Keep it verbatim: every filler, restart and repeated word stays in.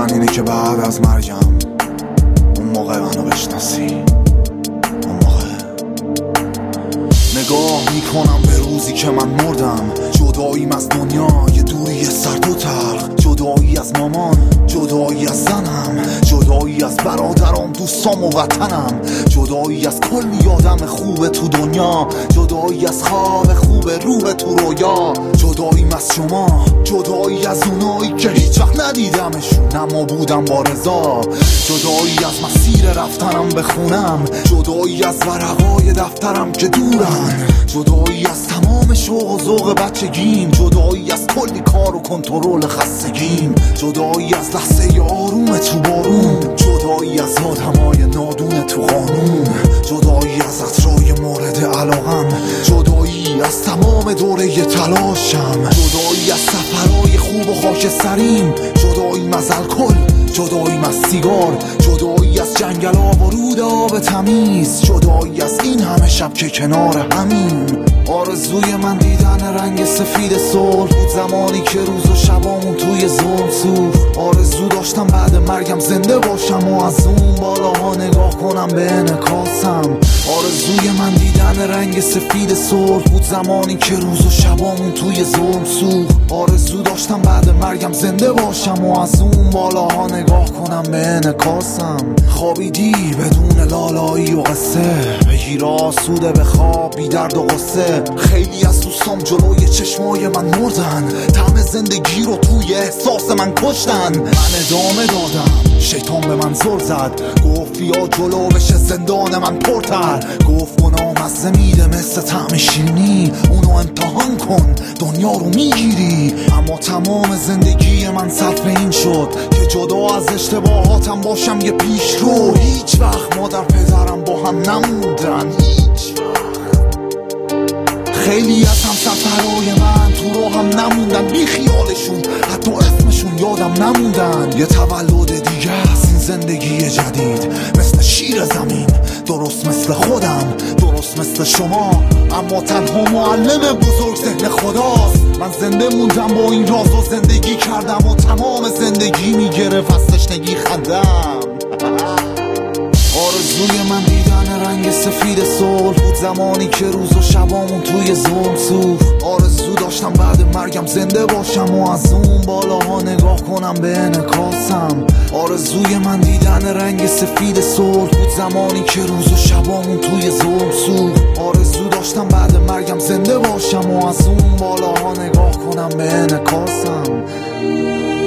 من اینه که بعد از مرگم اون موقع منو بشناسی. اون موقع نگاه میکنم به روزی که من مردم، جداییم از دنیا، یه دوری سرد و تلخ، جدایی از مامان، جدایی از زنم، جدایی از برادرام، دوستام و وطنم، جدایی از کلی آدم خوب تو دنیا، جدایی از خواب خوب روح تو رویا، جداییم از شما، جدایی از اونایی که هیچ وقت ندیدمشون اما بودم با رضا، جدایی از مسیر رفتنم به خونم، جدایی از ورقای دفترم که دورن، جدایی از تمام شوق و ذوق بچگیم، جدایی از کلی کار و کنترل خستگیم، جدایی از لحظه آروم تو بارون، جدایی از آدمای نادون تو قانون، جدایی از عطرای مورد علاقم، جدایی از تمام دوره تلاشم، جدایی از سفرهای خوب و خاکستریم، جداییم از الکل، جداییم از سیگار، جدایی از جنگل آب و رود آب تمیز، جدایی از این همه شب که کنار همیم. آرزوی من دیدن رنگ سفید صلح بود زمانی که روز و شبامون توی ظلم سوخت. آرزو داشتم بعد مرگم زنده باشم و از اون بالاها نگاه کنم به انعکاسم. آرزوی من دیدن رنگ سفید صلح بود زمانی که روز و شبامون توی ظلم سوخت. آرزو داشتم بعد مرگم زنده باشم و از اون بالاها نگاه کنم به انعکاسم. خوابیدی بدون لالایی و قصه، بگیر آسوده به خواب بی درد و قصه. خیلی از دوستام جلوی چشمای من مردن، طعم زندگی رو توی احساس من کشتن. من ادامه دادم، شیطان به من زل زد، گفت بیا جلو بشه زندان من پرتر، گفت گناه مزه میده مثل طعم شیرینی، اونو امتحان کن دنیا رو میگیری. اما تمام زندگی من صرف این شد که جدا از اشتباهاتم باشم یه پیش رو. هیچ وقت مادر پدرم با هم نموندن، هیچ وقت. خیلی از هم سفرهای من تو رو هم نموندن، بی خیالشون حتی اسمشون یادم نموندن. یه تولد دیگه است این زندگی جدید، مثل شیر زمین، درست مثل خودم، درست مثل شما، اما تنها معلم بزرگ ذهن خداست. من زنده موندم با این راز و زندگی کردم و تمام زندگی میگرفت از تشنگی خندم. آرزوی من دیدن رنگ سفید صلح بود زمانی که روز و شبامون توی ظلم سوخت. آرزو داشتم بعد مرگم زنده باشم و از اون بالاها نگاه کنم به انعکاسم. آرزوی من دیدن رنگ سفید صلح بود زمانی که روز و شبامون توی ظلم سوخت. آرزو داشتم بعد مرگم زنده باشم و از اون بالاها نگاه کنم به انعکاسم.